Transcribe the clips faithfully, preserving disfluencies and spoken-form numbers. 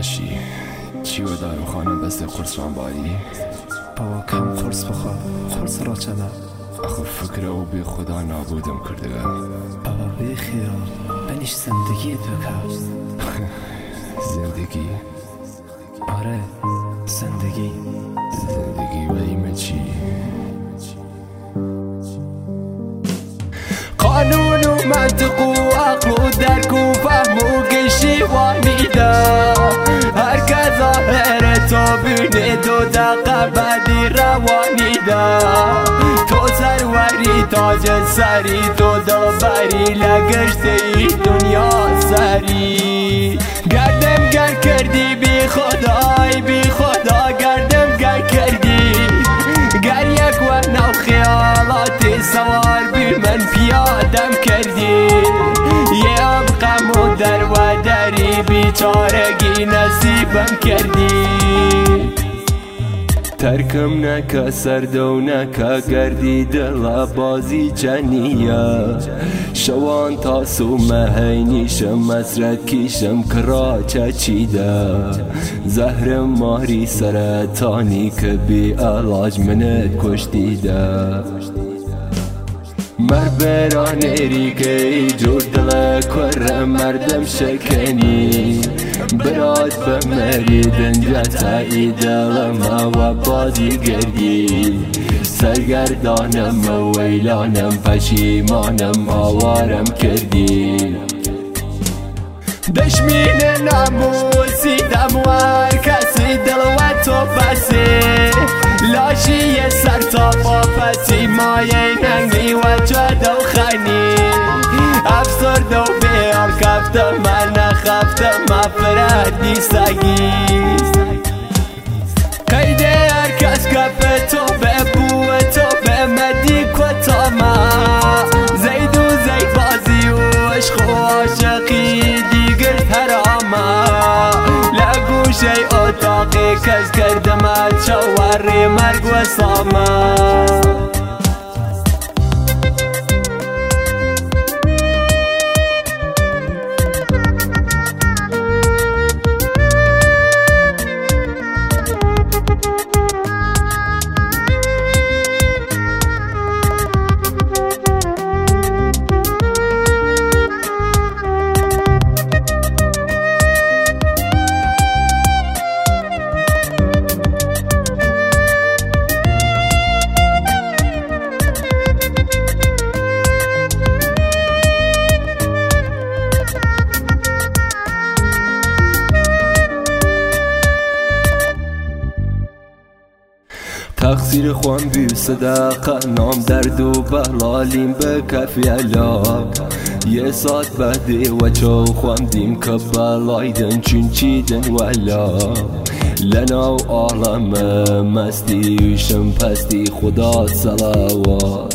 داداشی چی و دارم خانم بسته قرص ران بایی؟ بابا کم قرص بخور، قرص را چنه اخو فکر او بی خدا نابودم کرده. بابا بی خیال بنیش زندگیت بکر. زندگی؟ آره زندگی. زندگی و ایمه چی؟ قانون و منطق و عقل و درک و فهم و گشیوانی دا هر که ظاهر تو بینه دو دقیقه بعدی روانی دا تو سروری تاج سری تو دلبری لگشته ای دنیا سری گردم گر کردی بی خدای بی خدا گردم گر کردی گر یک و نو خیالاتی سوار بی من پیادم کردی یه اب غم و در و دری بیچارگی نصیبم کردی ترکم نکا سردو نکا گردی دل بازی چنیه شوان تاسو مهینیشم مسرت کیشم کرا چچیده زهر ماری سرطانی که بی علاج منت کشتیده مر برانه ریگه جور دل کر مردم شکنی براد بمری دنجتایی دلم و بازی گردی سرگردانم و ویلانم پشیمانم آوارم کردی دشمین ناموسی دم و هر کسی دل و تو بسی لاشی سر تا پاپسی مایه ننگی و جد و خانی افسرد و بیار کفتم من نخفتم مفردی سگی قیده هر کس کف تو به بو تو به مدی کتاما زید و زید بازی و عشق و عاشقی دیگر حراما لگوشه اتاقی کس کردم چواری مرگ و ساما تقصیر خوان بی صداقه نام درد و بلالیم به کفی علام یه ساعت بعدی و چو خوان دیم که بلایدن چون چیدن ولا لنا و عالم مستی شم پستی خدا صلوات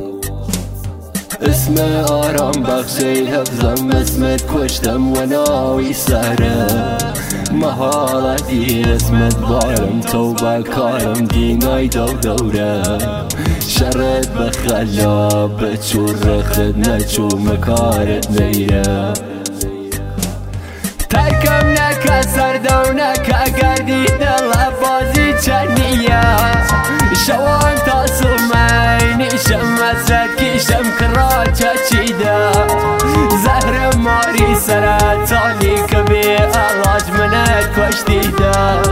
اسم آرام بخشی حفظم اسمت کشتم و ناوی سهره محالتی اسمت بارم توبه کارم دینای دو دوره شرط بخلا بچور خد نچو مکارت نیره ترکم نکا سردو نکا گردی دل بازی چنیه شوان تاسو مینیشم مسرت کیشم کرا چچیده زهر ماری سرطانی که بی علاج منت کشتیده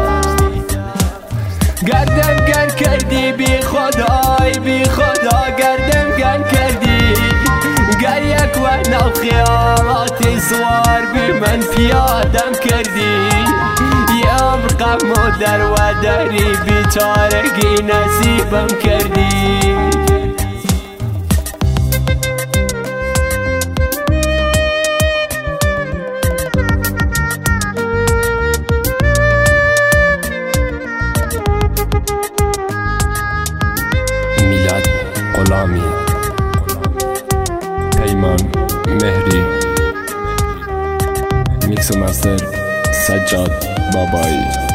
گردم گر کردی بی خدای بی خدا گردم گر کردی گر یک و نو خیالاتی سوار بی من پیادم کردی یه غم و در و دری بیچارگی نصیبم کردی میلاد غلامی، پیمان مهری، میکس و مستر سجاد بابایی.